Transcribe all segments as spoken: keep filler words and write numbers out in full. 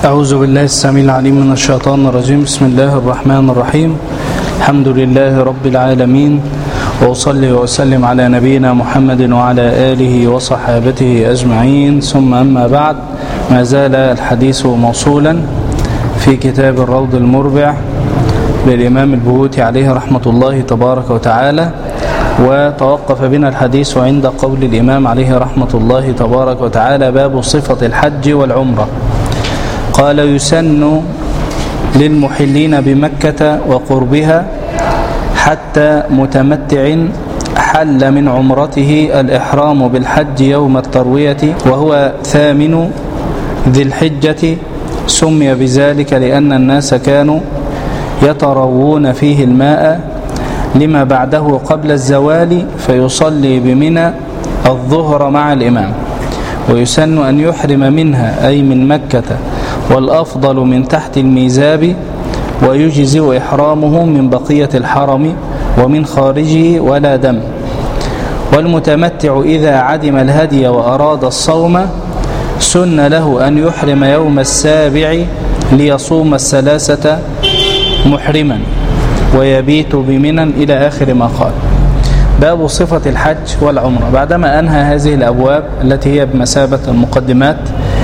أعوذ بالله السميع العليم من الشيطان الرجيم. بسم الله الرحمن الرحيم. الحمد لله رب العالمين، وأصلي وأسلم على نبينا محمد وعلى آله وصحابته أجمعين، ثم أما بعد. ما زال الحديث موصولا في كتاب الروض المربع للإمام البهوتي عليه رحمة الله تبارك وتعالى، وتوقف بنا الحديث عند قول الإمام عليه رحمة الله تبارك وتعالى: باب صفة الحج والعمرة. قال: يسن للمحلين بمكة وقربها حتى متمتع حل من عمرته الإحرام بالحج يوم التروية، وهو ثامن ذي الحجة. سمي بذلك لأن الناس كانوا يتروون فيه الماء لما بعده قبل الزوال، فيصلي بمنى الظهر مع الإمام. ويسن أن يحرم منها أي من مكة، والأفضل من تحت الميزاب، ويجزئ إحرامه من بقية الحرم ومن خارجه ولا دم. والمتمتع إذا عدم الهدي وأراد الصوم سن له أن يحرم يوم السابع ليصوم الثلاثة محرما ويبيت بمنى إلى آخر ما قال. باب صفة الحج والعمرة. بعدما أنهى هذه الأبواب التي هي بمثابة المقدمات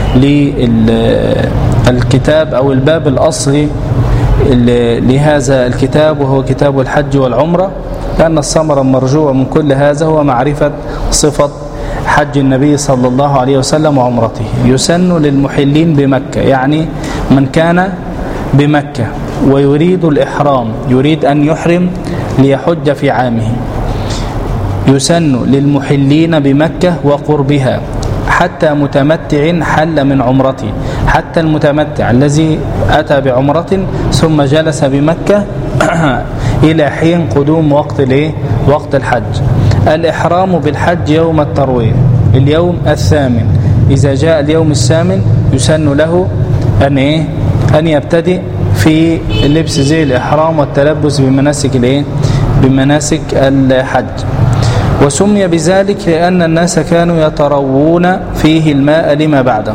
للكتاب أو الباب الأصلي لهذا الكتاب، وهو كتاب الحج والعمرة، لأن الثمرة المرجوة من كل هذا هو معرفة صفة حج النبي صلى الله عليه وسلم وعمرته. يسن للمحلين بمكة، يعني من كان بمكة ويريد الإحرام، يريد أن يحرم ليحج في عامه، يسن للمحلين بمكة وقربها حتى متمتع حل من عمرته. حتى المتمتع الذي أتى بعمرة ثم جلس بمكة إلى حين قدوم وقت الايه وقت الحج. الإحرام بالحج يوم التروية، اليوم الثامن. إذا جاء اليوم الثامن يسن له أن إيه أن يبتدئ في لبس زي الإحرام والتلبس بمناسك الايه بمناسك الحج. وسمي بذلك لأن الناس كانوا يتروون فيه الماء لما بعده،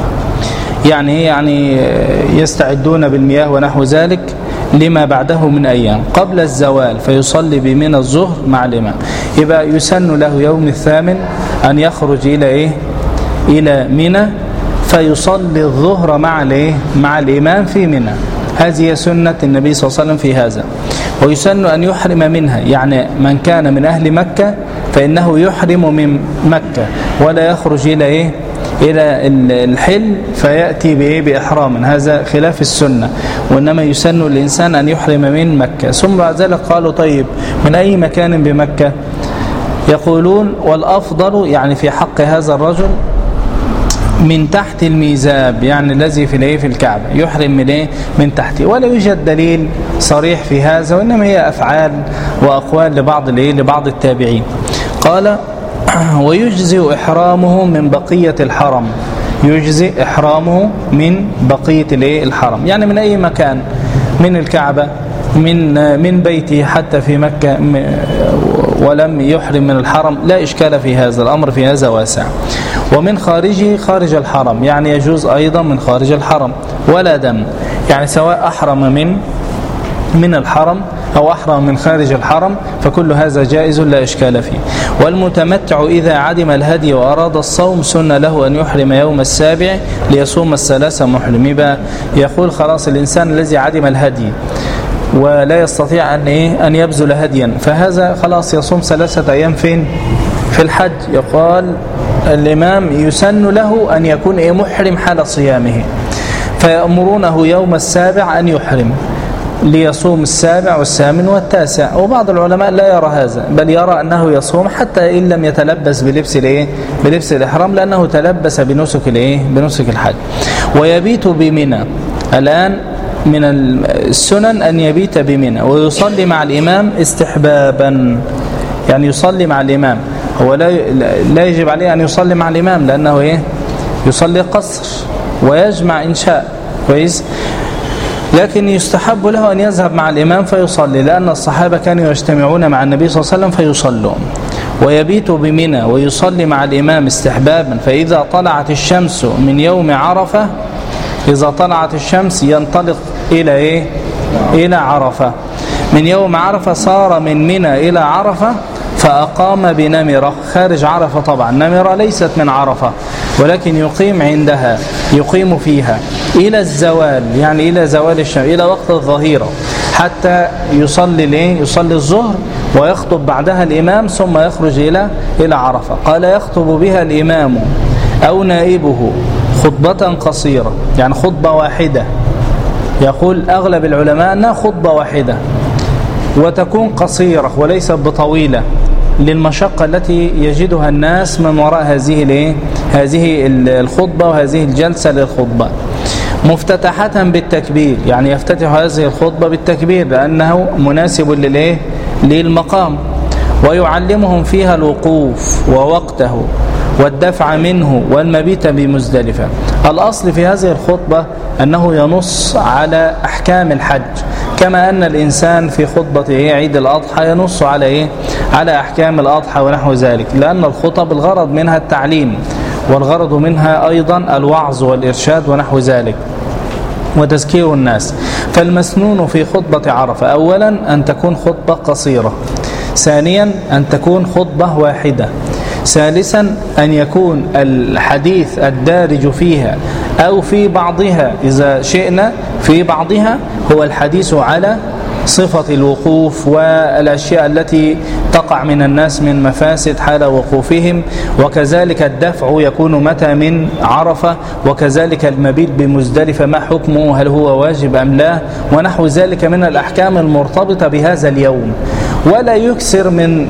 يعني يعني يستعدون بالمياه ونحو ذلك لما بعده من أيام قبل الزوال، فيصلي بمنى الظهر مع الإمام. يبقى يسن له يوم الثامن أن يخرج إلى إيه إلى منى، فيصلي الظهر مع الإيه مع الإمام في منى. هذه سنة النبي صلى الله عليه وسلم في هذا. ويسن أن يحرم منها، يعني من كان من أهل مكة فإنه يحرم من مكة ولا يخرج إلى إيه إلى الحل فيأتي بإيه بإحرام. هذا خلاف السنة، وإنما يسن الإنسان أن يحرم من مكة. ثم بعد ذلك قالوا: طيب من أي مكان بمكة؟ يقولون: والأفضل يعني في حق هذا الرجل من تحت الميزاب، يعني الذي في الايه في الكعبة، يحرم من ايه من تحته. ولا يوجد دليل صريح في هذا، وانما هي افعال واقوال لبعض الايه لبعض التابعين. قال: ويجزئ احرامه من بقية الحرم. يجزئ احرامه من بقية الايه الحرم، يعني من اي مكان، من الكعبة، من من بيته حتى في مكة، ولم يحرم من الحرم، لا إشكال في هذا الأمر، في هذا واسع. ومن خارجه خارج الحرم، يعني يجوز أيضا من خارج الحرم. ولا دم، يعني سواء أحرم من من الحرم أو أحرم من خارج الحرم، فكل هذا جائز لا إشكال فيه. والمتمتع إذا عدم الهدي وأراد الصوم سن له أن يحرم يوم السابع ليصوم الثلاثة محرم. يبقى يقول: خلاص الإنسان الذي عدم الهدي ولا يستطيع أن إيه أن يبذل هديا، فهذا خلاص يصوم ثلاثة أيام فين في الحج. يقال الإمام: يسن له أن يكون إيه محرم حال صيامه، فيأمرونه يوم السابع أن يحرم ليصوم السابع والثامن والتاسع. وبعض العلماء لا يرى هذا، بل يرى أنه يصوم حتى إن لم يتلبس بلبس الايه بلبس الإحرام، لأنه تلبس بنسك الايه بنسك الحج. ويبيت بمنى. الآن من السنن أن يبيت بمنى ويصلي مع الإمام استحبابا، يعني يصلي مع الإمام. هو لا لا يجب عليه أن يصلي مع الإمام، لأنه إيه يصلي قصر ويجمع إن شاء كويس، لكن يستحب له أن يذهب مع الإمام فيصلي، لأن الصحابة كانوا يجتمعون مع النبي صلى الله عليه وسلم فيصلون. ويبيت بمنى ويصلي مع الإمام استحبابا، فإذا طلعت الشمس من يوم عرفة إذا طلعت الشمس ينطلق إلى إيه؟ إلى عرفة. من يوم عرفة صار من منى إلى عرفة فأقام بنمرة خارج عرفة. طبعا نمرة ليست من عرفة ولكن يقيم عندها، يقيم فيها إلى الزوال، يعني إلى زوال الشمس، إلى وقت الظهيرة، حتى يصلي ليه؟ يصلي الظهر ويخطب بعدها الإمام ثم يخرج إلى إلى عرفة. قال يخطب بها الإمام أو نائبه خطبة قصيرة، يعني خطبة واحدة. يقول أغلب العلماء أنها خطبة واحدة وتكون قصيرة وليست بطويلة للمشقة التي يجدها الناس من وراء هذه الايه هذه الخطبة وهذه الجلسة للخطبة. مفتتحة بالتكبير، يعني يفتتح هذه الخطبة بالتكبير لأنه مناسب للايه للمقام. ويعلمهم فيها الوقوف ووقته والدفع منه والمبيت بمزدلفة. الأصل في هذه الخطبة أنه ينص على أحكام الحج، كما أن الإنسان في خطبة عيد الأضحى ينص على إيه؟ على أحكام الأضحى ونحو ذلك، لأن الخطب الغرض منها التعليم والغرض منها أيضا الوعظ والإرشاد ونحو ذلك وتذكير الناس. فالمسنون في خطبة عرفة أولا أن تكون خطبة قصيرة، ثانيا أن تكون خطبة واحدة، ثالثا أن يكون الحديث الدارج فيها أو في بعضها إذا شئنا في بعضها هو الحديث على صفة الوقوف والأشياء التي تقع من الناس من مفاسد حال وقوفهم، وكذلك الدفع يكون متى من عرفة، وكذلك المبيت بمزدلفة ما حكمه، هل هو واجب أم لا، ونحو ذلك من الأحكام المرتبطة بهذا اليوم. ولا يكسر من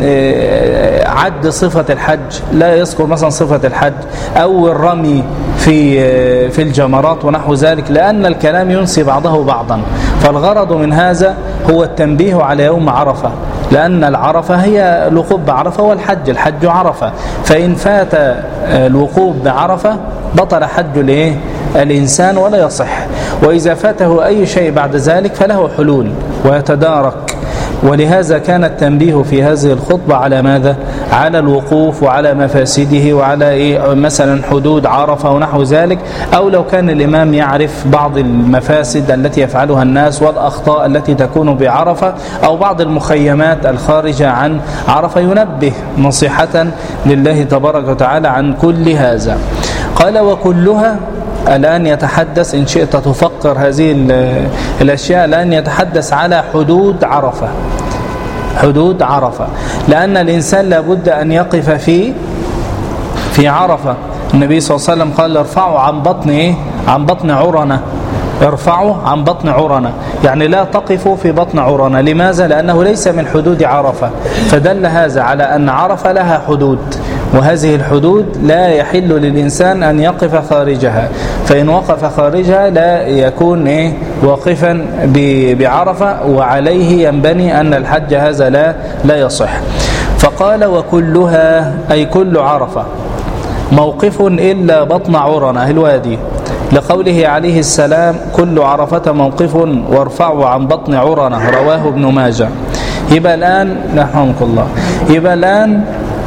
عد صفة الحج، لا يذكر مثلا صفة الحج أو الرمي في في الجمرات ونحو ذلك، لأن الكلام ينسي بعضه بعضا. فالغرض من هذا هو التنبيه على يوم عرفة، لأن العرفة هي الوقوف بعرفة والحج، الحج عرفة. فإن فات الوقوف بعرفة بطل حج الايه الإنسان ولا يصح، وإذا فاته أي شيء بعد ذلك فله حلول ويتدارك. ولهذا كان التنبيه في هذه الخطبة على ماذا؟ على الوقوف وعلى مفاسده وعلى إيه مثلا حدود عرفة ونحو ذلك، أو لو كان الإمام يعرف بعض المفاسد التي يفعلها الناس والأخطاء التي تكون بعرفة أو بعض المخيمات الخارجة عن عرفة ينبه نصيحة لله تبارك وتعالى عن كل هذا. قال وكلها، الآن يتحدث إن شئت تفكر هذه الأشياء، الآن يتحدث على حدود عرفة، حدود عرفة، لأن الإنسان لابد أن يقف في في عرفة. النبي صلى الله عليه وسلم قال ارفعوا عن بطن إيه؟ عن بطن عرنة، ارفعوا عن بطن عرنة، يعني لا تقفوا في بطن عرنة. لماذا؟ لأنه ليس من حدود عرفة، فدل هذا على أن عرفة لها حدود، وهذه الحدود لا يحل للإنسان أن يقف خارجها، فإن وقف خارجها لا يكون إيه؟ واقفا بعرفة، وعليه ينبني أن الحج هذا لا لا يصح. فقال وكلها أي كل عرفة موقف إلا بطن عرنة الوادي، لقوله عليه السلام كل عرفة موقف وارفعوا عن بطن عرنة، رواه ابن ماجه. يبقى الآن رحمك الله، يبقى الآن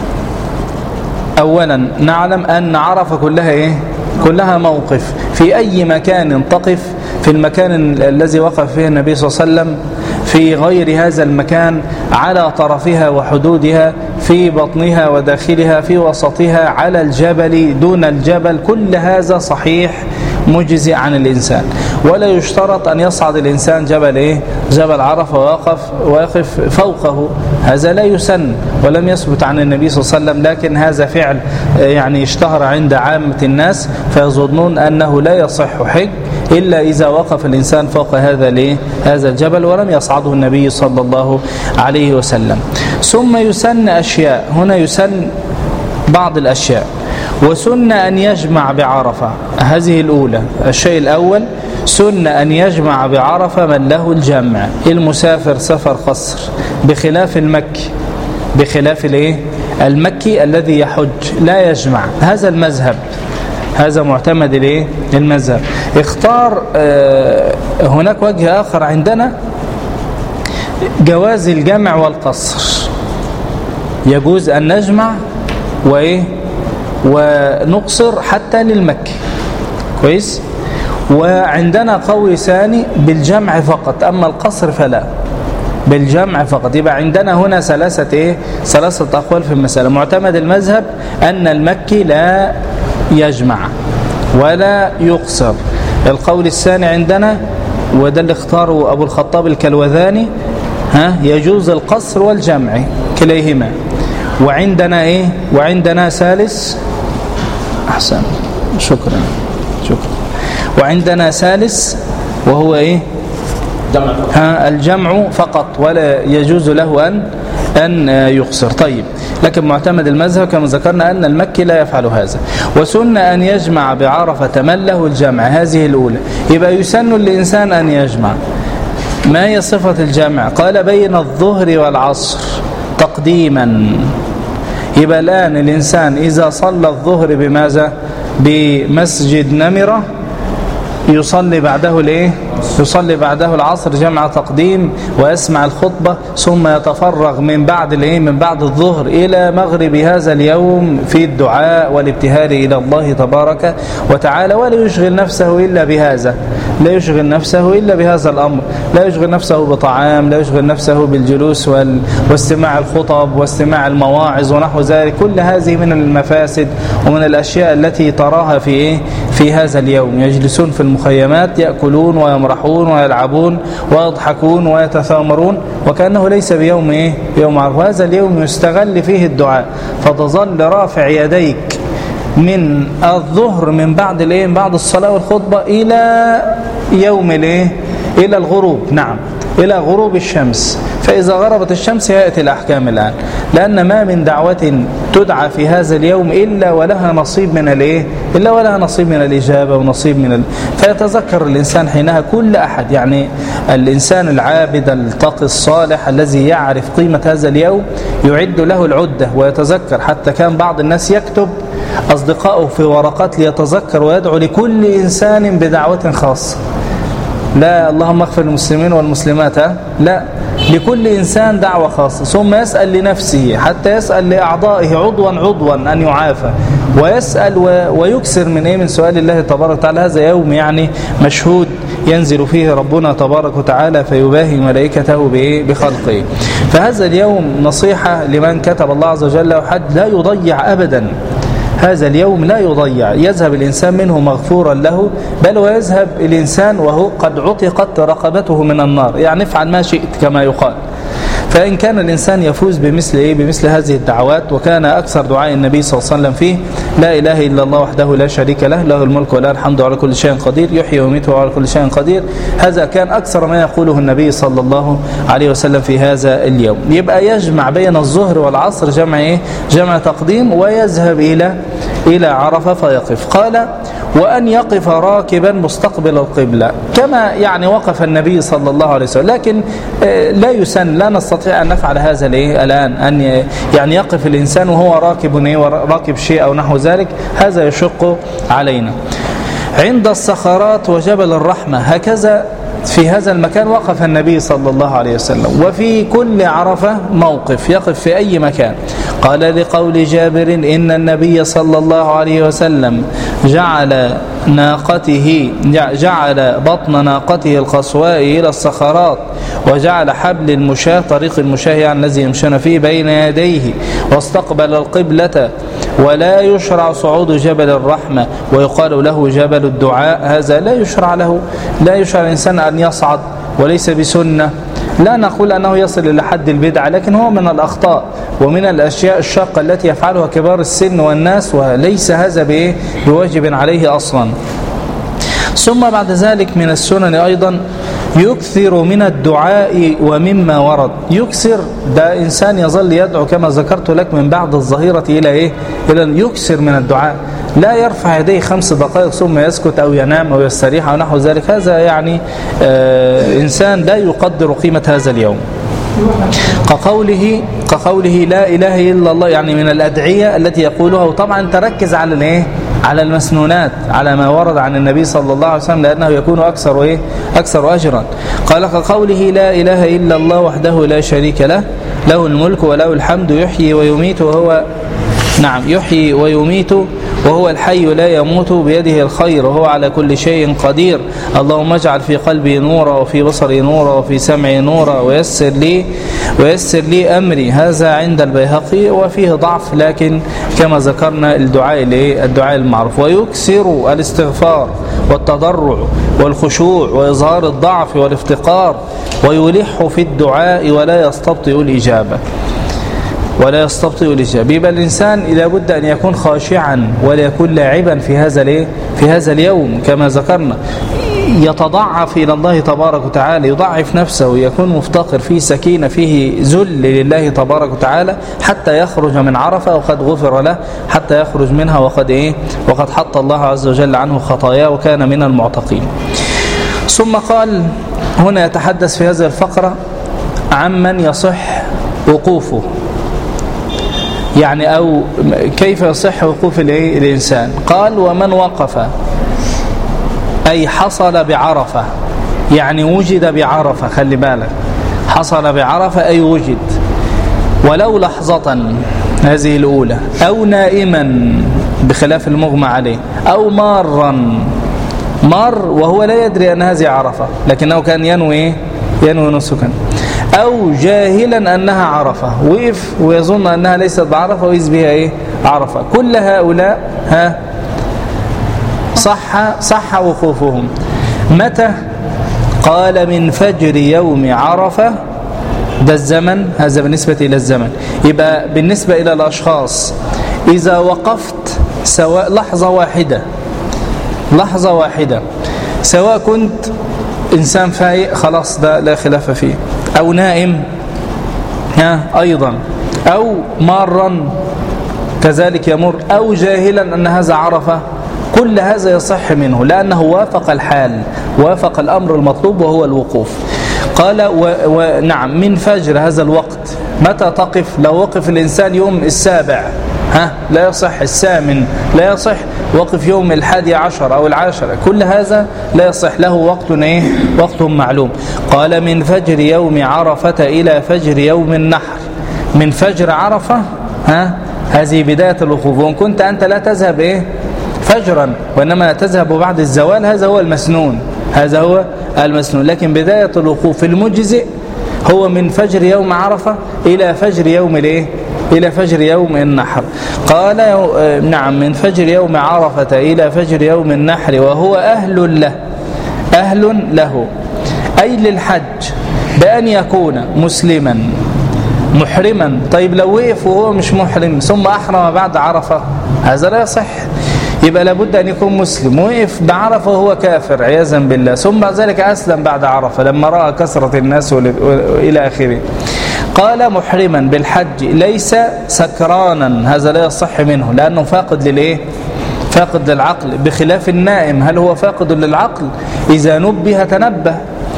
أولا نعلم أن عرفة كلها إيه؟ كلها موقف، في أي مكان تقف، في المكان الذي وقف فيه النبي صلى الله عليه وسلم، في غير هذا المكان، على طرفها وحدودها، في بطنها وداخلها، في وسطها، على الجبل دون الجبل، كل هذا صحيح مجزي عن الإنسان. ولا يشترط أن يصعد الإنسان جبل إيه؟ جبل عرفة ويقف ويقف فوقه، هذا لا يسن ولم يثبت عن النبي صلى الله عليه وسلم، لكن هذا فعل يعني اشتهر عند عامة الناس، فيظنون أنه لا يصح حج إلا إذا وقف الإنسان فوق هذا ليه؟ هذا الجبل ولم يصعده النبي صلى الله عليه وسلم. ثم يسن أشياء، هنا يسن بعض الأشياء. وسن أن يجمع بعرفة، هذه الأولى. الشيء الأول سن أن يجمع بعرفة من له الجمع، المسافر سفر قصر، بخلاف المكي، بخلاف الايه المكي الذي يحج لا يجمع. هذا المذهب، هذا معتمد الايه المذهب. اختار آه هناك وجه آخر عندنا، جواز الجمع والقصر، يجوز أن نجمع وإيه ونقصر حتى للمكي، كويس. وعندنا قول ثاني بالجمع فقط، أما القصر فلا، بالجمع فقط. يبقى عندنا هنا ثلاثة إيه؟ ثلاثة أقوال في المسألة. معتمد المذهب أن المكي لا يجمع ولا يقصر. القول الثاني عندنا وده اللي اختاره أبو الخطاب الكلوذاني، ها، يجوز القصر والجمع كليهما. وعندنا إيه؟ وعندنا ثالث، أحسن، شكرا شكرا. وعندنا ثالث وهو إيه؟ جمع. ها، الجمع فقط ولا يجوز له أن أن يقصر. طيب، لكن معتمد المذهب كما ذكرنا أن المكي لا يفعل هذا. وسن أن يجمع بعرفة من له الجمع، هذه الأولى. يبقى يسن للإنسان أن يجمع. ما هي صفة الجمع؟ قال بين الظهر والعصر تقديما. يبقى الآن الإنسان إذا صلى الظهر بماذا؟ بمسجد نمرة يصلي بعده الايه؟ يصلي بعده العصر جمع تقديم ويسمع الخطبة، ثم يتفرغ من بعد الايه؟ من بعد الظهر إلى مغرب هذا اليوم في الدعاء والابتهال إلى الله تبارك وتعالى، ولا يشغل نفسه إلا بهذا، لا يشغل نفسه إلا بهذا الأمر، لا يشغل نفسه بطعام، لا يشغل نفسه بالجلوس وال... واستماع الخطب واستماع المواعظ ونحو ذلك. كل هذه من المفاسد ومن الأشياء التي تراها في إيه؟ في هذا اليوم. يجلسون في المخيمات يأكلون ويمرحون ويلعبون ويضحكون ويتثامرون وكأنه ليس بيوم إيه؟ بيوم عرفة. هذا اليوم يستغل فيه الدعاء، فتظل رافع يديك من الظهر من بعد الايه؟ من بعد الصلاة والخطبة إلى يوم الايه؟ إلى الغروب. نعم، إلى غروب الشمس. فإذا غربت الشمس يأتي الأحكام الآن، لأن ما من دعوة تدعى في هذا اليوم إلا ولها نصيب من الايه؟ إلا ولها نصيب من الإجابة ونصيب من ال... فيتذكر الإنسان حينها كل أحد، يعني الإنسان العابد التقي الصالح الذي يعرف قيمة هذا اليوم يعد له العدة ويتذكر. حتى كان بعض الناس يكتب أصدقائه في ورقات ليتذكر ويدعو لكل إنسان بدعوة خاصة. لا اللهم اغفر للمسلمين والمسلمات، لا، لكل إنسان دعوة خاصة. ثم يسأل لنفسه حتى يسأل لأعضائه عضوا عضوا أن يعافى، ويسأل ويكسر من إيه؟ من سؤال الله تبارك وتعالى. هذا يوم يعني مشهود ينزل فيه ربنا تبارك وتعالى فيباهي ملائكته بإيه؟ بخلقه. فهذا اليوم نصيحة لمن كتب الله عز وجل وحد لا يضيع أبدا هذا اليوم، لا يضيع. يذهب الإنسان منه مغفورا له، بل ويذهب الإنسان وهو قد عتقت رقبته من النار، يعني افعل ما شئت كما يقال. فإن كان الإنسان يفوز بمثل إيه؟ بمثل هذه الدعوات. وكان أكثر دعاء النبي صلى الله عليه وسلم فيه لا إله إلا الله وحده لا شريك له، له الملك وله الحمد على كل شيء قدير، يحيي ويميت وعلى كل شيء قدير. هذا كان أكثر ما يقوله النبي صلى الله عليه وسلم في هذا اليوم. يبقى يجمع بين الظهر والعصر جمع إيه؟ جمع تقديم، ويذهب إلى إلى عرفة فيقف. قال وأن يقف راكبا مستقبل القبلة كما يعني وقف النبي صلى الله عليه وسلم، لكن لا يسن، لا نستطيع أن نفعل هذا الآن، أن يعني يقف الإنسان وهو راكب راكب شيء أو نحو ذلك، هذا يشق علينا. عند الصخرات وجبل الرحمة هكذا في هذا المكان وقف النبي صلى الله عليه وسلم. وفي كل عرفة موقف يقف في أي مكان. قال لقول جابر إن النبي صلى الله عليه وسلم جعل ناقته جعل بطن ناقته القصواء إلى الصخرات، وجعل حبل المشاة طريق المشاة يعني الذي يمشون فيه بين يديه، واستقبل القبلة. ولا يشرع صعود جبل الرحمة ويقال له جبل الدعاء، هذا لا يشرع له، لا يشرع الإنسان أن يصعد، وليس بسنة. لا نقول أنه يصل إلى حد البدعة، لكن هو من الأخطاء ومن الأشياء الشاقة التي يفعلها كبار السن والناس، وليس هذا بإيه؟ بواجب عليه أصلا. ثم بعد ذلك من السنن أيضا يكثر من الدعاء ومما ورد. يكثر ده إنسان يظل يدعو كما ذكرت لك من بعد الظهيرة إلى إيه؟ إلى يكثر من الدعاء، لا يرفع يديه خمس دقائق ثم يسكت أو ينام أو يستريح أو نحو ذلك. هذا يعني آه إنسان لا يقدر قيمة هذا اليوم. كقوله كقوله لا إله إلا الله، يعني من الأدعية التي يقولها. وطبعا تركز على الإيه؟ على المسنونات، على ما ورد عن النبي صلى الله عليه وسلم، لأنه يكون أكثر إيه؟ أكثر أجرا. قال كقوله لا إله إلا الله وحده لا شريك له، له الملك وله الحمد يحيي ويميت وهو نعم يحيي ويميت وهو الحي لا يموت بيده الخير وهو على كل شيء قدير. اللهم اجعل في قلبي نورا وفي بصري نورا وفي سمعي نورا ويسر لي ويسر لي أمري. هذا عند البيهقي وفيه ضعف، لكن كما ذكرنا الدعاء الدعاء المعروف. ويكسر الاستغفار والتضرع والخشوع وإظهار الضعف والافتقار، ويلح في الدعاء ولا يستبطئ الإجابة ولا يستبطئ الإجابة. يبقى الإنسان لابد أن يكون خاشعا ولا يكون لاعبا في هذا في هذا اليوم كما ذكرنا، يتضعف إلى الله تبارك وتعالى، يضعف نفسه ويكون مفتقر، فيه سكينة، فيه ذل لله تبارك وتعالى، حتى يخرج من عرفة وقد غفر له، حتى يخرج منها وقد إيه وقد حط الله عز وجل عنه خطاياه وكان من المعتقين. ثم قال هنا يتحدث في هذه الفقرة عمن يصح وقوفه، يعني أو كيف يصح وقوف الإنسان. قال ومن وقف أي حصل بعرفة، يعني وجد بعرفة، خلي بالك، حصل بعرفة أي وجد، ولو لحظة، هذه الأولى، أو نائما بخلاف المغمى عليه، أو مارا، مار وهو لا يدري أن هذه عرفة لكنه كان ينوي ينوي نسكا، أو جاهلا أنها عرفة، وقف ويظن أنها ليست بعرفة ويز بها إيه عرفة. كل هؤلاء ها صح صح وقوفهم. متى؟ قال من فجر يوم عرفة، ده الزمن، هذا بالنسبة إلى الزمن. يبقى بالنسبة إلى الأشخاص إذا وقفت سواء لحظة واحدة لحظة واحدة سواء كنت إنسان فايق خلاص ده لا خلاف فيه، أو نائم ها أيضا، أو مارا كذلك يمر، أو جاهلا أن هذا عرفة، كل هذا يصح منه لأنه وافق الحال، وافق الأمر المطلوب وهو الوقوف. قال ونعم من فجر هذا الوقت. متى تقف؟ لو وقف الإنسان يوم السابع ها لا يصح، الثامن لا يصح، وقف يوم الحادي عشر أو العاشر، كل هذا لا يصح، له وقت ايه وقت معلوم. قال من فجر يوم عرفة إلى فجر يوم النحر. من فجر عرفة ها هذه بداية الوقوف، وإن كنت أنت لا تذهب إيه فجرا وإنما تذهب بعد الزوال، هذا هو المسنون هذا هو المسنون لكن بداية الوقوف المجزئ هو من فجر يوم عرفة إلى فجر يوم الايه إلى فجر يوم النحر. قال نعم من فجر يوم عرفة إلى فجر يوم النحر وهو أهل له أهل له أي للحج، بأن يكون مسلما محرما. طيب لو وقف وهو مش محرم ثم أحرم بعد عرفة هذا لا يصح، يبقى لابد أن يكون مسلم، وقف بعرفة وهو كافر عياذا بالله، ثم بعد ذلك أسلم بعد عرفة لما رأى كثرة الناس إلى آخره. قال محرما بالحج ليس سكرانا، هذا لا يصح منه لأنه فاقد للإيه فاقد للعقل، بخلاف النائم هل هو فاقد للعقل؟ إذا نبه تنبه.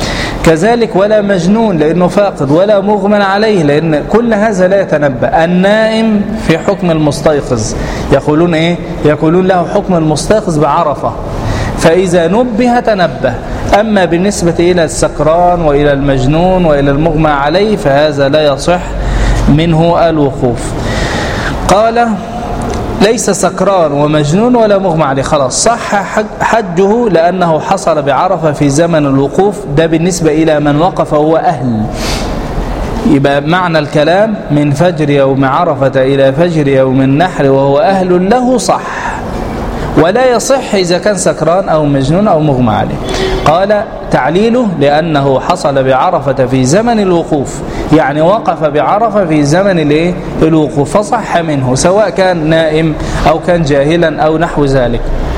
كذلك ولا مجنون لأنه فاقد، ولا مغمى عليه لأن كل هذا لا يتنبه. النائم في حكم المستيقظ، يقولون إيه يقولون له حكم المستيقظ بعرفة، فإذا نبه تنبه. أما بالنسبة إلى السكران وإلى المجنون وإلى المغمى عليه فهذا لا يصح منه الوقوف. قال ليس سكران ومجنون ولا مغمى عليه، خلاص صح حجه لأنه حصل بعرفة في زمن الوقوف، ده بالنسبة إلى من وقف وهو أهل. يبقى معنى الكلام من فجر يوم عرفة إلى فجر يوم النحر وهو أهل له صح، ولا يصح إذا كان سكران أو مجنون أو مغمى عليه. قال تعليله لأنه حصل بعرفة في زمن الوقوف، يعني وقف بعرفة في زمن الوقوف فصح منه سواء كان نائم أو كان جاهلا أو نحو ذلك.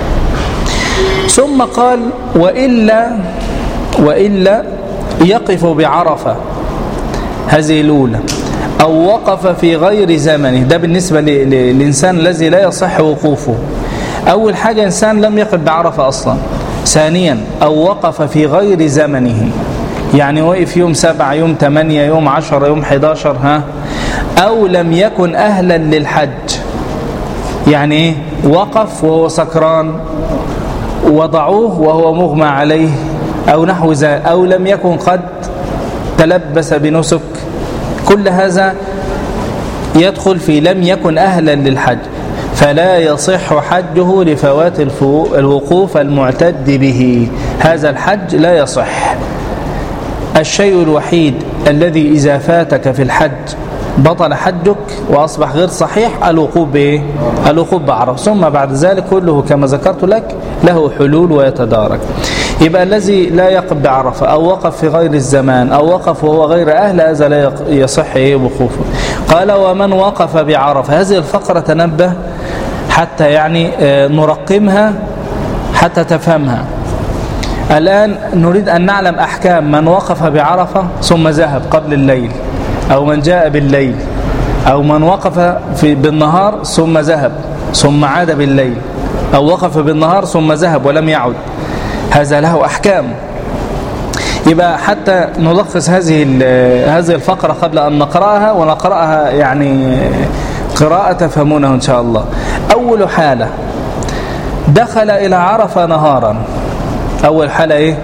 ثم قال وإلا وإلا يقف بعرفة، هذه الأولى، أو وقف في غير زمنه، ده بالنسبة للإنسان الذي لا يصح وقوفه. أول حاجة إنسان لم يقف بعرفة أصلا. ثانيا أو وقف في غير زمنه، يعني وقف يوم سبعة يوم ثمانية يوم عشرة يوم حداشر ها أو لم يكن أهلا للحج، يعني وقف وهو سكران وضعوه وهو مغمى عليه أو نحو ذلك، أو لم يكن قد تلبس بنسك، كل هذا يدخل في لم يكن أهلا للحج. فلا يصح حجه لفوات الوقوف المعتد به. هذا الحج لا يصح. الشيء الوحيد الذي إذا فاتك في الحج بطل حجك وأصبح غير صحيح الوقوف بإيه؟ الوقوف بعرفة، ثم بعد ذلك كله كما ذكرت لك له حلول ويتدارك. يبقى الذي لا يقف بعرفة أو وقف في غير الزمان أو وقف وهو غير أهل هذا لا يصح إيه وقوفه. قال ومن وقف بعرفة. هذه الفقرة تنبه حتى يعني نرقمها حتى تفهمها. الآن نريد أن نعلم أحكام من وقف بعرفة ثم ذهب قبل الليل، أو من جاء بالليل، أو من وقف في بالنهار ثم ذهب ثم عاد بالليل، أو وقف بالنهار ثم ذهب ولم يعد. هذا له أحكام. يبقى حتى نلخص هذه هذه الفقرة قبل أن نقرأها، ونقرأها يعني قراءة تفهمونه إن شاء الله. أول حالة دخل إلى عرفة نهارا. أول حالة إيه؟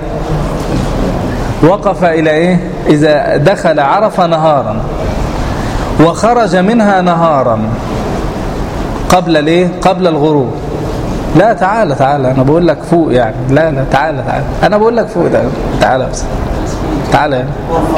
وقف إلى إيه؟ إذا دخل عرفة نهارا وخرج منها نهارا قبل الإيه؟ قبل الغروب. لا تعالى تعالى أنا بقول لك فوق يعني. لا لا تعالى تعالى أنا بقول لك فوق ده. تعالى بس تعالى يعني.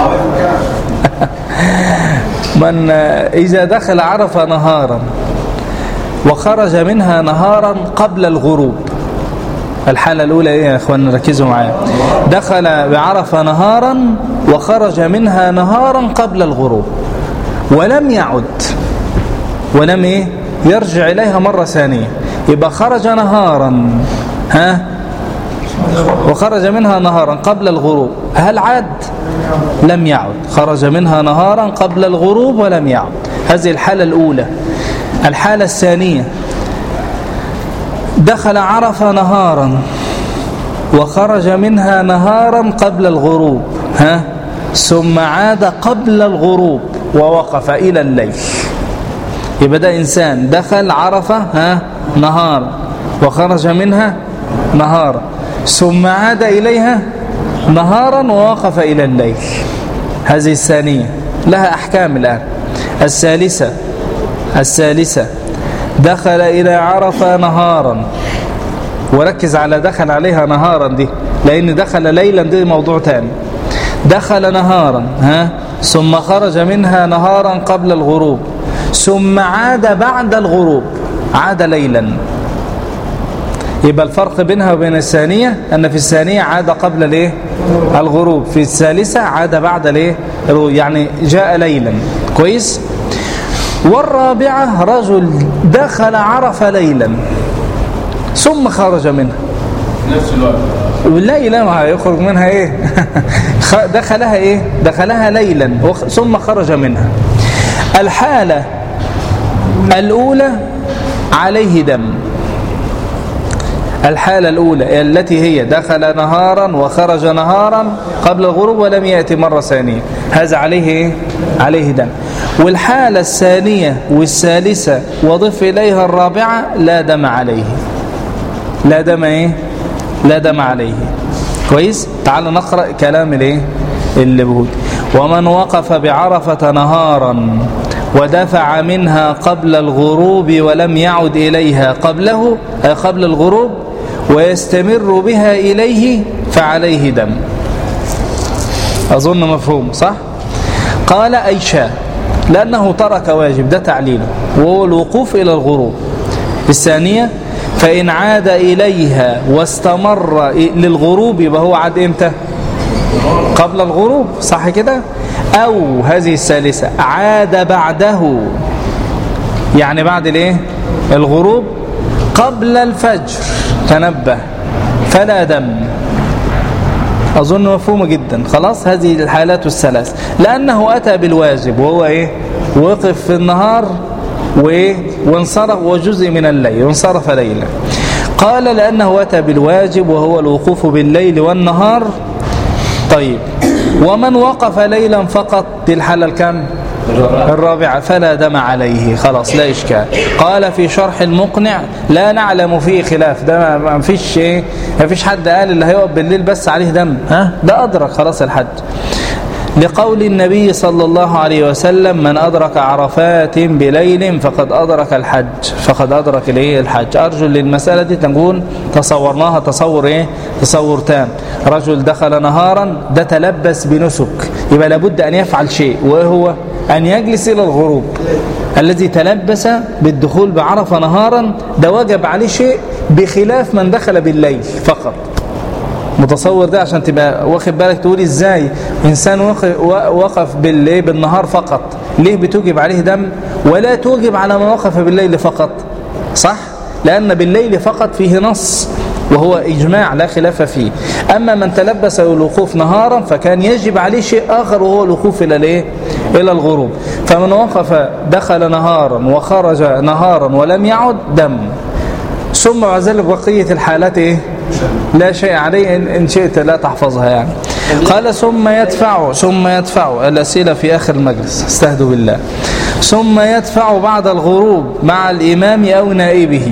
من إذا دخل عرفة نهارا وخرج منها نهارا قبل الغروب. الحالة الأولى إيه يا أخوان؟ ركزوا معايا. دخل بعرفة نهارا وخرج منها نهارا قبل الغروب ولم يعد، ولم إيه؟ يرجع إليها مرة ثانية. يبقى خرج نهارا ها وخرج منها نهارا قبل الغروب، هل عاد؟ لم يعد. خرج منها نهارا قبل الغروب ولم يعد. هذه الحالة الأولى. الحالة الثانية دخل عرفة نهارا وخرج منها نهارا قبل الغروب ها ثم عاد قبل الغروب ووقف إلى الليل. يبقى ده إنسان دخل عرفة ها نهارا وخرج منها نهارا ثم عاد إليها نهارا ووقف إلى الليل. هذه الثانية لها أحكام الآن. الثالثة الثالثة دخل إلى عرفة نهارا، وركز على دخل عليها نهارا دي، لأن دخل ليلا دي موضوع تاني. دخل نهارا ها ثم خرج منها نهارا قبل الغروب ثم عاد بعد الغروب، عاد ليلا. يبقى الفرق بينها وبين الثانية أن في الثانية عاد قبل الايه الغروب، في الثالثة عاد بعد الايه يعني جاء ليلا. كويس. والرابعة رجل دخل عرفة ليلا ثم خرج منها نفس الوقت. الليلة ما يخرج منها ايه دخلها ايه دخلها ليلا ثم خرج منها. الحالة الأولى عليه دم. الحالة الأولى التي هي دخل نهارا وخرج نهارا قبل الغروب ولم يأتي مرة ثانية، هذا عليه إيه؟ عليه دم. والحالة الثانية والثالثة وضف إليها الرابعة لا دم عليه. لا دم إيه؟ لا دم عليه. كويس. تعال نقرأ كلام الإيه اللي بقول. ومن وقف بعرفة نهارا ودفع منها قبل الغروب ولم يعد إليها قبله قبل الغروب ويستمر بها إليه فعليه دم. أظن مفهوم صح؟ قال أي شاء، لأنه ترك واجب، ده تعليله، وهو الوقوف إلى الغروب. الثانية فإن عاد إليها واستمر للغروب يبقى هو عاد إمتى؟ قبل الغروب، صح كده؟ أو هذه الثالثة عاد بعده، يعني بعد الايه الغروب قبل الفجر، تنبه، فلا دم. أظن مفهومة جدا. خلاص. هذه الحالات الثلاث لأنه أتى بالواجب وهو إيه وقف في النهار وإيه وانصرف وجزء من الليل وانصرف ليلا. قال لأنه أتى بالواجب وهو الوقوف بالليل والنهار. طيب. ومن وقف ليلا فقط، دي الحالة الكم الرابعة، فلا دم عليه. خلاص لا إشكال. قال في شرح المقنع لا نعلم فيه خلاف، ده ما فيش ايه ما فيش حد قال اللي هيقف بالليل بس عليه دم، ها ده أدرك خلاص الحج. لقول النبي صلى الله عليه وسلم من أدرك عرفات بليل فقد أدرك الحج فقد أدرك الايه الحج. أرجو للمسألة دي تكون تصورناها تصور ايه تصور تام. رجل دخل نهارا، ده تلبس بنسك، يبقى لابد أن يفعل شيء، وهو أن يجلس إلى الغروب. الذي تلبس بالدخول بعرفة نهارا ده وجب عليه شيء بخلاف من دخل بالليل فقط. متصور ده عشان تبقى واخد بالك، تقول ازاي انسان وقف بالليل بالنهار فقط، ليه بتوجب عليه دم ولا توجب على من وقف بالليل فقط؟ صح؟ لأن بالليل فقط فيه نص وهو إجماع لا خلاف فيه. أما من تلبس الوقوف نهارا فكان يجب عليه شيء آخر وهو الوقوف إلى الايه؟ إلى الغروب. فمن وقف دخل نهارا وخرج نهارا ولم يعد دم. ثم بعد ذلك بقية الحالات إيه؟ لا شيء عليه إن شئت لا تحفظها يعني. قال ثم يدفع ثم يدفع الأسئلة في آخر المجلس، استهدوا بالله. ثم يدفع بعد الغروب مع الإمام أو نائبه.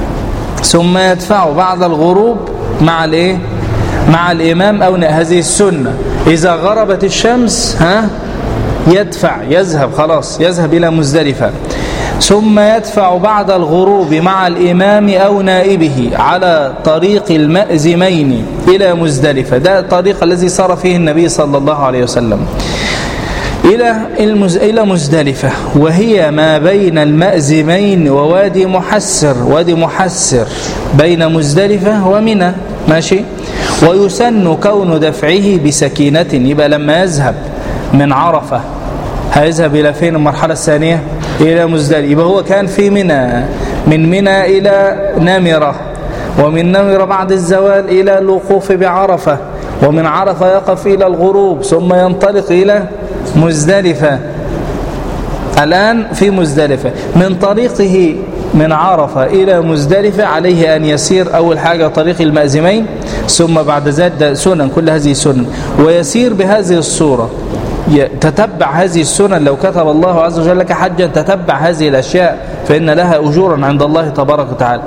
ثم يدفع بعد الغروب مع الايه مع الإمام أو نائبه. هذه السنة. إذا غربت الشمس ها يدفع يذهب خلاص يذهب إلى مزدلفة. ثم يدفع بعد الغروب مع الإمام أو نائبه على طريق المأزمين إلى مزدلفة. ده الطريق الذي سار فيه النبي صلى الله عليه وسلم إلى المز... إلى مزدلفة، وهي ما بين المأزمين ووادي محسر. وادي محسر بين مزدلفة ومنى، ماشي. ويسن كون دفعه بسكينة. يبقى لما يذهب من عرفة هيذهب إلى فين؟ المرحلة الثانية إلى مزدلفة. يبقى هو كان في منى، من منى إلى نمرة، ومن نمرة بعد الزوال إلى الوقوف بعرفة، ومن عرفة يقف إلى الغروب ثم ينطلق إلى مزدلفة. الآن في مزدلفة. من طريقه من عرفة إلى مزدلفة عليه أن يسير أول حاجة طريق المأزمين، ثم بعد ذلك سنن، كل هذه سنن، ويسير بهذه الصورة. تتبع هذه السنن. لو كتب الله عز وجل لك حجا تتبع هذه الأشياء فإن لها أجورا عند الله تبارك وتعالى.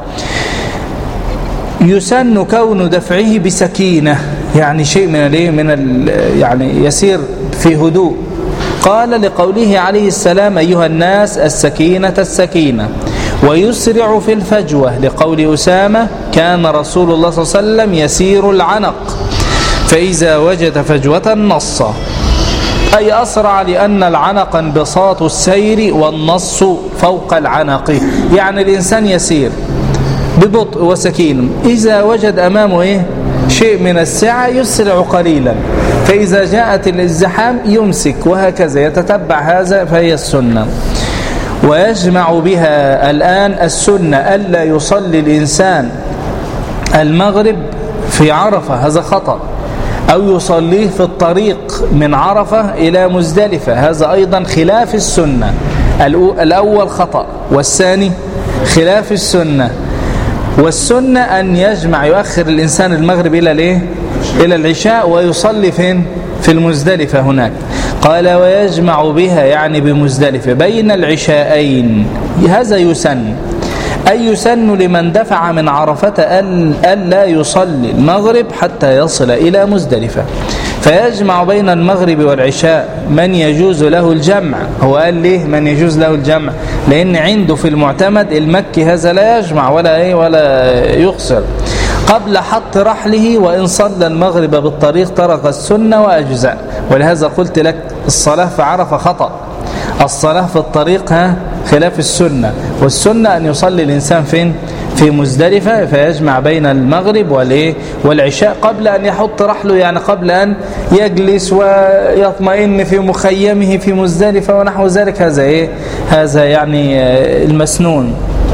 يسن كون دفعه بسكينة، يعني شيء من الايه من يعني يسير في هدوء. قال لقوله عليه السلام أيها الناس السكينة السكينة. ويسرع في الفجوة لقول أسامة كان رسول الله صلى الله عليه وسلم يسير العنق فإذا وجد فجوة نص، أي أسرع، لأن العنق انبساط السير والنص فوق العنق. يعني الإنسان يسير ببطء وسكين، إذا وجد أمامه إيه؟ شيء من السعة يسرع قليلا، فإذا جاءت الازدحام يمسك، وهكذا يتتبع هذا، فهي السنة. ويجمع بها الآن السنة ألا يصلي الإنسان المغرب في عرفة، هذا خطأ، أو يصليه في الطريق من عرفة إلى مزدلفة، هذا أيضا خلاف السنة. الأول خطأ، والثاني خلاف السنة. والسنة أن يجمع، يؤخر الإنسان المغرب إلى الإيه؟ إلى العشاء، ويصلي فين؟ في المزدلفة هناك. قال ويجمع بها يعني بمزدلفة بين العشاءين، هذا يسن. أي يسن لمن دفع من عرفة ألا يصلي المغرب حتى يصل إلى مزدلفة، فيجمع بين المغرب والعشاء من يجوز له الجمع. هو قال ليه من يجوز له الجمع؟ لأن عنده في المعتمد المكي هذا لا يجمع ولا إيه ولا يقصر قبل حط رحله، وإن صلى المغرب بالطريق ترك السنة وأجزاء. ولهذا قلت لك الصلاة في عرفة خطأ، الصلاة في الطريق ها خلاف السنة، والسنة أن يصلي الإنسان فين؟ في مزدلفة، فيجمع بين المغرب والإيه والعشاء قبل أن يحط رحله، يعني قبل أن يجلس ويطمئن في مخيمه في مزدلفة ونحو ذلك. هذا إيه؟ هذا يعني المسنون.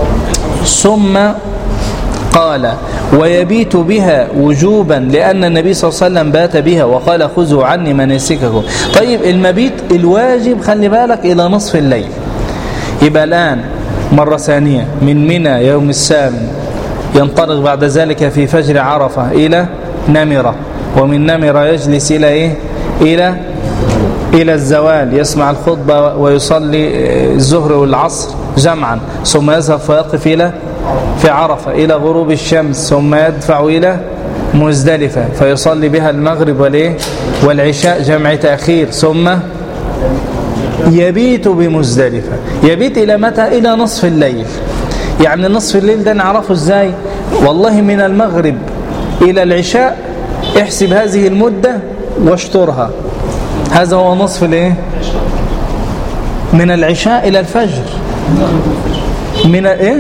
ثم قال ويبيت بها وجوبا، لأن النبي صلى الله عليه وسلم بات بها وقال خذوا عني مناسككم. طيب المبيت الواجب خلي بالك إلى نصف الليل. يبقى الآن مرة ثانية من منى يوم الثامن ينطلق بعد ذلك في فجر عرفة إلى نمرة، ومن نمرة يجلس إلى إيه؟ إلى إلى الزوال، يسمع الخطبة ويصلي الظهر والعصر جمعا، ثم يذهب فيقف إلى في عرفة إلى غروب الشمس، ثم يدفع إلى مزدلفة فيصلي بها المغرب والإيه والعشاء جمع تأخير، ثم يبيت بمزدلفة. يبيت إلى متى؟ إلى نصف الليل. يعني نصف الليل ده نعرفه إزاي؟ والله من المغرب إلى العشاء احسب هذه المدة واشطرها، هذا هو نصف الايه؟ من العشاء إلى الفجر. من ايه؟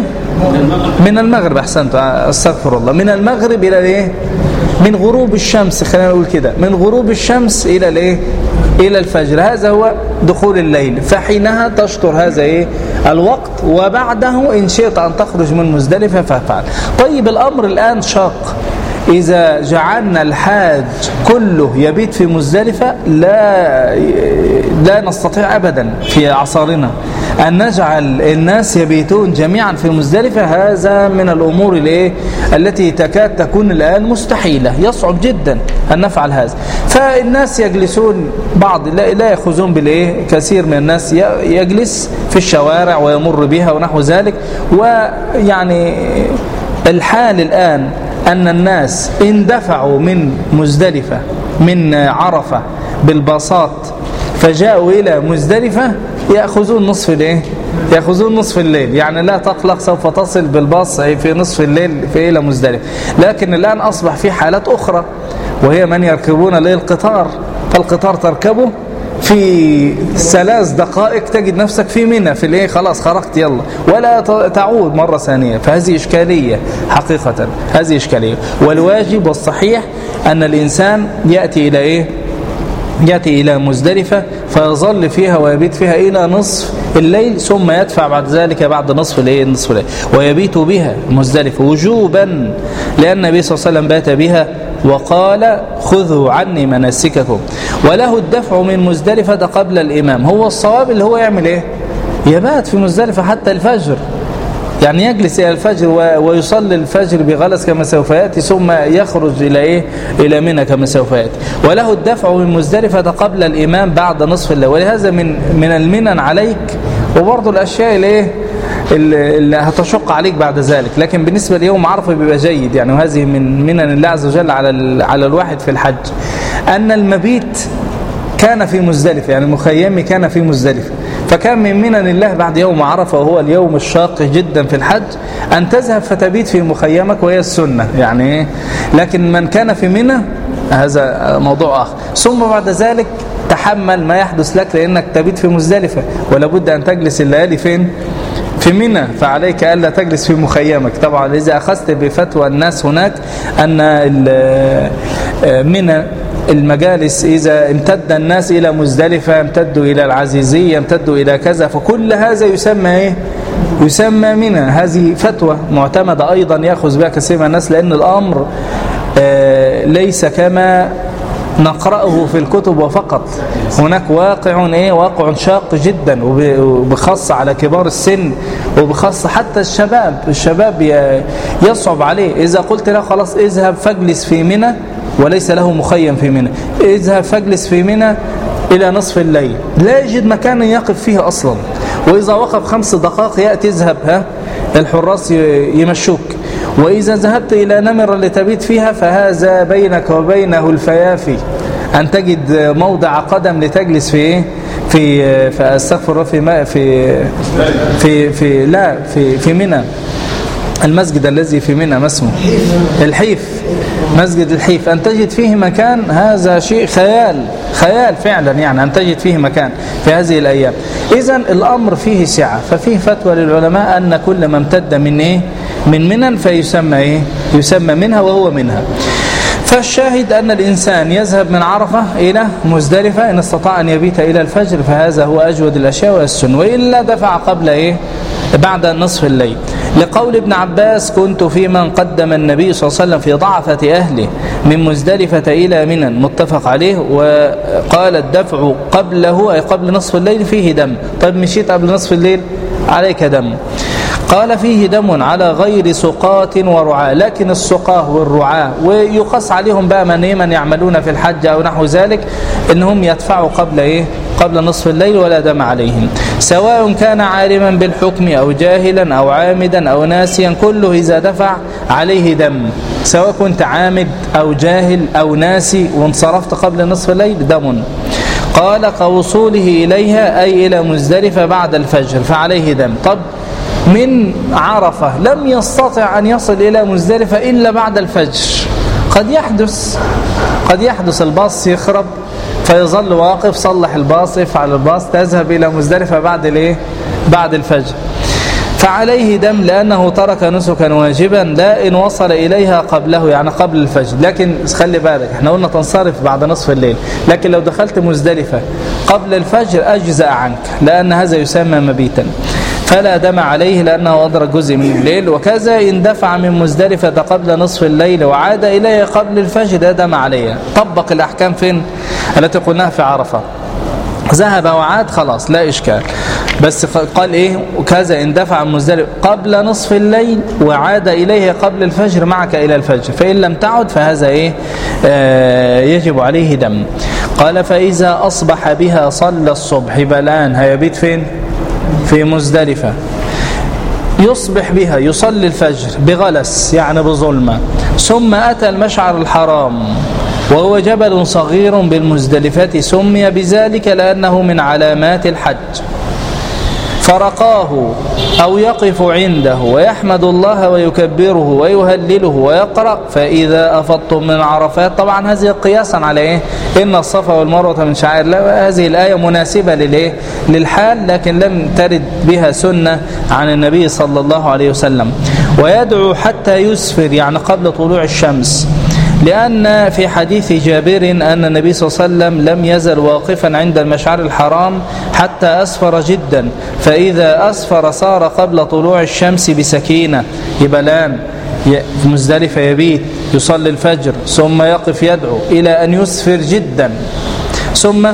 من المغرب. احسنت، استغفر الله. من المغرب إلى الايه؟ من غروب الشمس، خلينا نقول كده، من غروب الشمس إلى الايه؟ إلى الفجر، هذا هو دخول الليل. فحينها تشطر هذا ايه الوقت، وبعده إن شئت أن تخرج من مزدلفة فافعل. طيب الأمر الآن شاق. إذا جعلنا الحاج كله يبيت في مزدلفة لا لا نستطيع أبدا في عصرنا أن نجعل الناس يبيتون جميعا في مزدلفة. هذا من الأمور الايه التي تكاد تكون الآن مستحيلة، يصعب جدا أن نفعل هذا. فالناس يجلسون، بعض لا, لا يأخذون بالإيه، كثير من الناس يجلس في الشوارع ويمر بها ونحو ذلك. ويعني الحال الآن أن الناس اندفعوا من مزدلفة من عرفة بالباصات فجاءوا إلى مزدلفة يأخذون نصف الايه يأخذون نصف الليل. يعني لا تقلق، سوف تصل بالباص في نصف الليل في إلى مزدلفة. لكن الآن أصبح في حالات أخرى، وهي من يركبون القطار، فالقطار تركبه في ثلاث دقائق تجد نفسك في منى في الايه، خلاص خرجت يلا، ولا تعود مرة ثانية. فهذه إشكالية حقيقة، هذه إشكالية. والواجب والصحيح أن الإنسان يأتي إلى إيه يأتي إلى مزدلفة فيظل فيها ويبيت فيها إلى نصف الليل، ثم يدفع بعد ذلك بعد نصف الليل نصف الليل ويبيت بها مزدلفة وجوبا، لأن النبي صلى الله عليه وسلم بات بها وقال خذوا عني مناسككم. وله الدفع من مزدلفة قبل الإمام. هو الصواب اللي هو يعمل إيه؟ يبات في مزدلفة حتى الفجر، يعني يجلس إلى الفجر ويصلي الفجر بغلس كما سوف يأتي، ثم يخرج إلى إيه؟ إلى منى كما سوف يأتي. وله الدفع من مزدلفة قبل الإمام بعد نصف الليل. ولهذا من من المنن عليك، وبرضه الأشياء اللي إيه اللي هتشق عليك بعد ذلك. لكن بالنسبة ليوم عرفة بيبقى جيد يعني، وهذه من منن الله عز وجل على على الواحد في الحج، أن المبيت كان في مزدلفة، يعني مخيمي كان في مزدلفة. فكان من منن الله بعد يوم عرفة، وهو اليوم الشاق جدا في الحج، أن تذهب فتبيت في مخيمك، وهي السنة يعني. لكن من كان في منى هذا موضوع آخر. ثم بعد ذلك تحمل ما يحدث لك، لأنك تبيت في مزدلفة ولا بد أن تجلس الليالي فين؟ في منى. فعليك ألا تجلس في مخيمك. طبعا إذا أخذت بفتوى الناس هناك أن منى المجالس إذا امتد الناس إلى مزدلفة، امتدوا إلى العزيزية، امتدوا إلى كذا، فكل هذا يسمى إيه؟ يسمى منى. هذه فتوى معتمدة أيضا يأخذ بها كثير من الناس، لأن الأمر ليس كما نقرأه في الكتب وفقط. هناك واقع ايه واقع شاق جدا، وبخاصة على كبار السن، وبخاصة حتى الشباب الشباب يصعب عليه. إذا قلت له خلاص اذهب فاجلس في منى، وليس له مخيم في منى، اذهب فاجلس في منى إلى نصف الليل، لا يجد مكان يقف فيه أصلا. وإذا وقف خمس دقائق يأتي اذهب ها الحراس يمشوك. وإذا ذهبت إلى نمرة لتبيت فيها فهذا بينك وبينه الفيافي، أن تجد موضع قدم لتجلس في في فاستغفر في ما في في في لا في في منى. المسجد الذي في منى ما اسمه؟ الحيف، مسجد الحيف. أن تجد فيه مكان هذا شيء خيال خيال فعلا، يعني أن تجد فيه مكان في هذه الأيام. إذن الأمر فيه سعة. ففيه فتوى للعلماء أن كل ما امتد من إيه من منن فيسمى إيه يسمى منها، وهو منها. فالشاهد أن الإنسان يذهب من عرفة إلى مزدلفة إن استطاع أن يبيت إلى الفجر، فهذا هو أجود الأشياء والسن. وإلا دفع قبل إيه بعد نصف الليل، لقول ابن عباس كنت في من قدم النبي صلى الله عليه وسلم في ضعفة أهله من مزدلفة إلى منى، متفق عليه. وقال الدفع قبله أي قبل نصف الليل فيه دم. طيب مشيت قبل نصف الليل عليك دم. قال فيه دم على غير سقاة ورعاة، لكن السقاه والرعاة ويقص عليهم بقى من من يعملون في الحج أو نحو ذلك إنهم يدفعوا قبل إيه قبل نصف الليل ولا دم عليهم، سواء كان عالما بالحكم أو جاهلا أو عامدا أو ناسيا، كله إذا دفع عليه دم، سواء كنت عامد أو جاهل أو ناسي وانصرفت قبل نصف الليل دم. قال كوصوله إليها أي إلى مزدلفة بعد الفجر فعليه دم. طب من عرفة لم يستطع أن يصل إلى مزدلفة إلا بعد الفجر، قد يحدث قد يحدث الباص يخرب فيظل واقف، صلح الباص افعل الباص تذهب إلى مزدلفة بعد الايه بعد الفجر، فعليه دم لأنه ترك نسكا واجبا لا إن وصل إليها قبله، يعني قبل الفجر. لكن خلي بالك احنا قلنا تنصرف بعد نصف الليل، لكن لو دخلت مزدلفة قبل الفجر أجزأ عنك لأن هذا يسمى مبيتا، فلا دم عليه لأنه أدرك جزء من الليل. وكذا إن دفع من مزدلفة قبل نصف الليل وعاد إليه قبل الفجر ده دم عليه. طبق الأحكام فين التي قلناها في عرفة، ذهب وعاد خلاص لا إشكال، بس قال إيه وكذا إن دفع من مزدلفة قبل نصف الليل وعاد إليه قبل الفجر معك إلى الفجر، فإن لم تعد فهذا إيه آه يجب عليه دم. قال فإذا أصبح بها صلى الصبح، بلان هيبيت فين في مزدلفة، يصبح بها يصلي الفجر بغلس يعني بظلمة، ثم أتى المشعر الحرام وهو جبل صغير بالمزدلفة، سمي بذلك لأنه من علامات الحج، فرقاه أو يقف عنده ويحمد الله ويكبره ويهلله ويقرأ فإذا أفضتم من عرفات. طبعا هذه قياسا على إيه إن الصفا والمروة من شعائر الله، هذه الآية مناسبة للإيه للحال، لكن لم ترد بها سنة عن النبي صلى الله عليه وسلم. ويدعو حتى يسفر يعني قبل طلوع الشمس، لأن في حديث جابر أن النبي صلى الله عليه وسلم لم يزل واقفا عند المشعر الحرام حتى أسفر جدا، فإذا أسفر صار قبل طلوع الشمس بسكينة. يبلان مزدلفة يبيت يصلي الفجر ثم يقف يدعو إلى أن يسفر جدا، ثم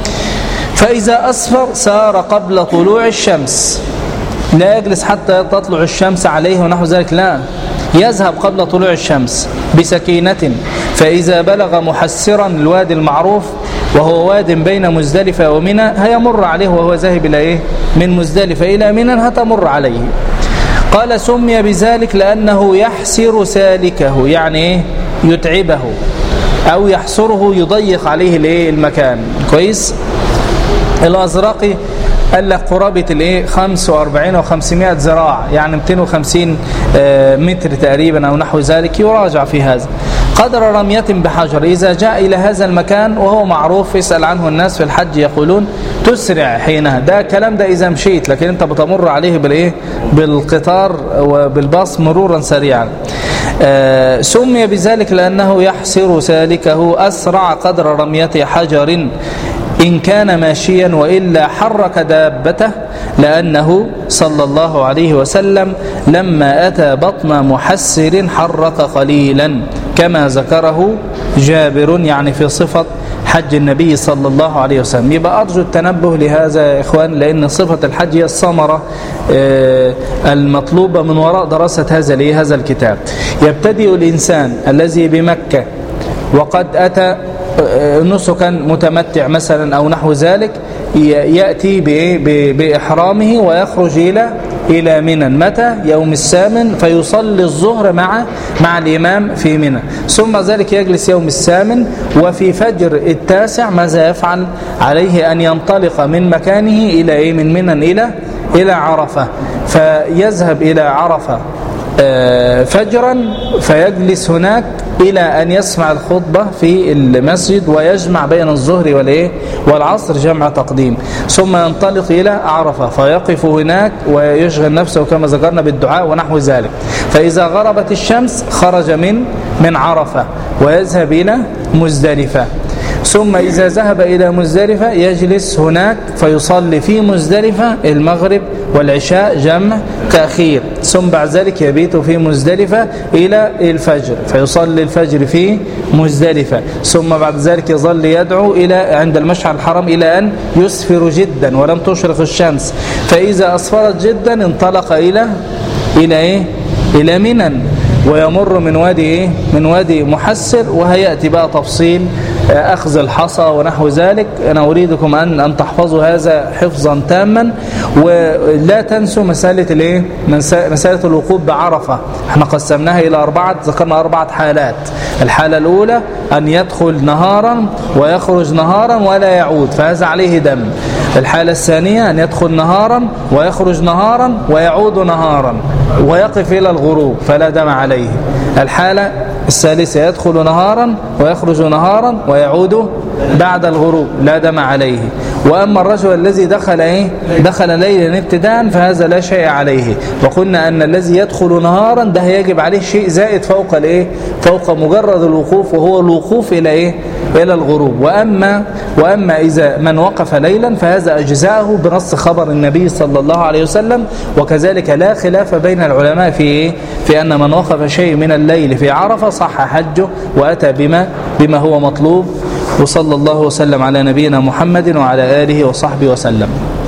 فإذا أسفر صار قبل طلوع الشمس، لا يجلس حتى تطلع الشمس عليه ونحو ذلك، لا يذهب قبل طلوع الشمس بسكينة، فإذا بلغ محسرا الوادي المعروف وهو واد بين مزدلفة ومنى هيمر عليه وهو ذاهب إلى إيه من مزدلفة إلى منى هتمر عليه. قال سمي بذلك لأنه يحسر سالكه، يعني إيه يتعبه أو يحسره يضيق عليه الإيه المكان. كويس. الأزرقي قال لك قرابة الايه خمسة وأربعين وخمسمائة ذراع، يعني مئتين وخمسين متر تقريبا او نحو ذلك، يراجع في هذا. قدر رمية بحجر، إذا جاء إلى هذا المكان وهو معروف يسأل عنه الناس في الحج يقولون تسرع حينها، ده كلام ده إذا مشيت، لكن أنت بتمر عليه بالإيه بالقطار وبالباص مرورا سريعا. آه سمي بذلك لأنه يحسر سالكه أسرع قدر رمية حجر إن كان ماشيا، وإلا حرك دابته، لأنه صلى الله عليه وسلم لما أتى بطن محسر حرك قليلا كما ذكره جابر، يعني في صفة حج النبي صلى الله عليه وسلم. يبقى أرجو التنبه لهذا يا إخوان، لأن صفة الحج هي الثمرة المطلوبة من وراء دراسة هذا هذا الكتاب. يبتدئ الإنسان الذي بمكة وقد أتى نسكا متمتع مثلا أو نحو ذلك، يأتي بإحرامه ويخرج إلى إلى منى متى يوم الثامن، فيصلي الظهر مع مع الإمام في منى، ثم ذلك يجلس يوم الثامن، وفي فجر التاسع ماذا يفعل؟ عليه أن ينطلق من مكانه إلى إيه من منى إلى إلى عرفة، فيذهب إلى عرفة فجرا فيجلس هناك إلى أن يسمع الخطبة في المسجد، ويجمع بين الظهر والإيه والعصر جمع تقديم، ثم ينطلق إلى عرفة فيقف هناك ويشغل نفسه كما ذكرنا بالدعاء ونحو ذلك. فإذا غربت الشمس خرج من من عرفة ويذهب إلى مزدلفة، ثم إذا ذهب إلى مزدلفة يجلس هناك فيصلي في مزدلفة المغرب والعشاء جمع تأخير، ثم بعد ذلك يبيت في مزدلفة إلى الفجر فيصلي الفجر في مزدلفة، ثم بعد ذلك يظل يدعو إلى عند المشعر الحرام إلى أن يسفر جدا ولم تشرق الشمس، فإذا أصفرت جدا انطلق إلى إلى إيه؟ إلى منى، ويمر من وادي إيه؟ من وادي محسر، وهيأتي بقى تفصيل أخذ الحصى ونحو ذلك. أنا أريدكم أن أن تحفظوا هذا حفظا تاما، ولا تنسوا مسألة الإيه؟ مسألة الوقوف بعرفة. احنا قسمناها إلى أربعة، ذكرنا أربعة حالات. الحالة الأولى أن يدخل نهارا ويخرج نهارا ولا يعود، فهذا عليه دم. الحالة الثانية أن يدخل نهارا ويخرج نهارا ويعود نهارا ويقف إلى الغروب فلا دم عليه. الحالة الثالثة يدخل نهارا ويخرج نهارا ويعود بعد الغروب لا دم عليه. وأما الرجل الذي دخل إيه؟ دخل ليلا ابتداء فهذا لا شيء عليه. وقلنا أن الذي يدخل نهارا ده يجب عليه شيء زائد فوق الإيه؟ فوق مجرد الوقوف، وهو الوقوف إلى إيه؟ إلى الغروب. وأما وأما إذا من وقف ليلا فهذا أجزاءه بنص خبر النبي صلى الله عليه وسلم. وكذلك لا خلاف بين العلماء في إيه؟ في أن من وقف شيء من الليل في عرفة صح حجه وأتى بما بما هو مطلوب. وصلى الله وسلم على نبينا محمد وعلى آله وصحبه وسلم.